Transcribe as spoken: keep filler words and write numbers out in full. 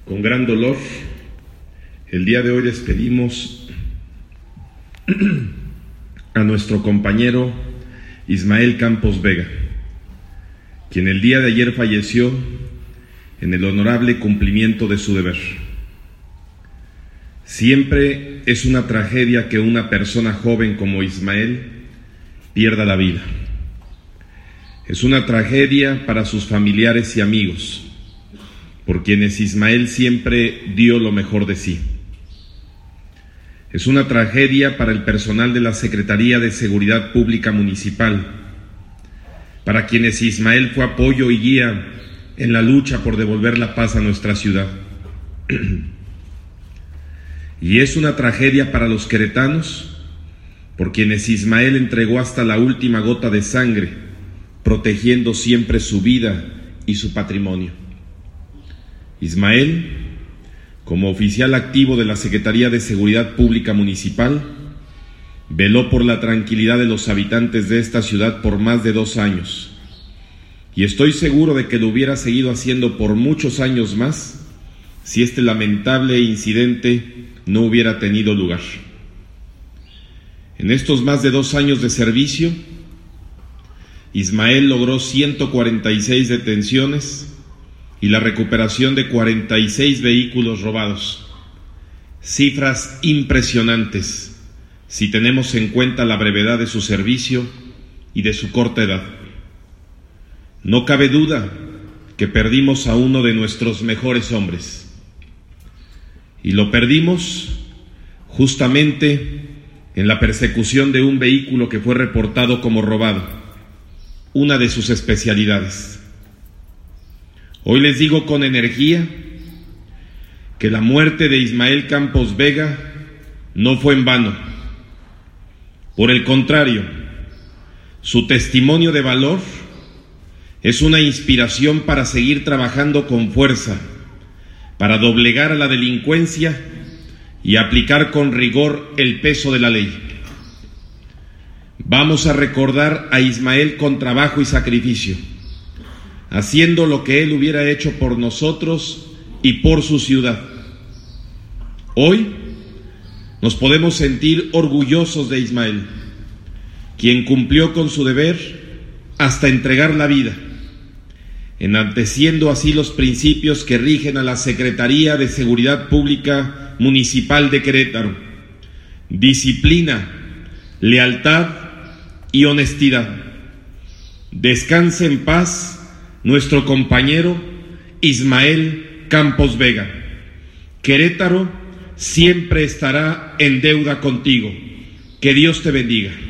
Con gran dolor, el día de hoy despedimos a nuestro compañero Ismael Campos Vega, quien el día de ayer falleció en el honorable cumplimiento de su deber. Siempre es una tragedia que una persona joven como Ismael pierda la vida. Es una tragedia para sus familiares y amigos, por quienes Ismael siempre dio lo mejor de sí. Es una tragedia para el personal de la Secretaría de Seguridad Pública Municipal, para quienes Ismael fue apoyo y guía en la lucha por devolver la paz a nuestra ciudad. Y es una tragedia para los queretanos, por quienes Ismael entregó hasta la última gota de sangre, protegiendo siempre su vida y su patrimonio. Ismael, como oficial activo de la Secretaría de Seguridad Pública Municipal, veló por la tranquilidad de los habitantes de esta ciudad por más de dos años, y estoy seguro de que lo hubiera seguido haciendo por muchos años más si este lamentable incidente no hubiera tenido lugar. En estos más de dos años de servicio, Ismael logró ciento cuarenta y seis detenciones y la recuperación de cuarenta y seis vehículos robados. Cifras impresionantes si tenemos en cuenta la brevedad de su servicio y de su corta edad. No cabe duda que perdimos a uno de nuestros mejores hombres. Y lo perdimos justamente en la persecución de un vehículo que fue reportado como robado, una de sus especialidades. Hoy les digo con energía que la muerte de Ismael Campos Vega no fue en vano. Por el contrario, su testimonio de valor es una inspiración para seguir trabajando con fuerza, para doblegar a la delincuencia y aplicar con rigor el peso de la ley. Vamos a recordar a Ismael con trabajo y sacrificio, haciendo lo que él hubiera hecho por nosotros y por su ciudad. Hoy nos podemos sentir orgullosos de Ismael, quien cumplió con su deber hasta entregar la vida, enalteciendo así los principios que rigen a la Secretaría de Seguridad Pública Municipal de Querétaro: disciplina, lealtad y honestidad. Descanse en paz nuestro compañero Ismael Campos Vega. Querétaro siempre estará en deuda contigo. Que Dios te bendiga.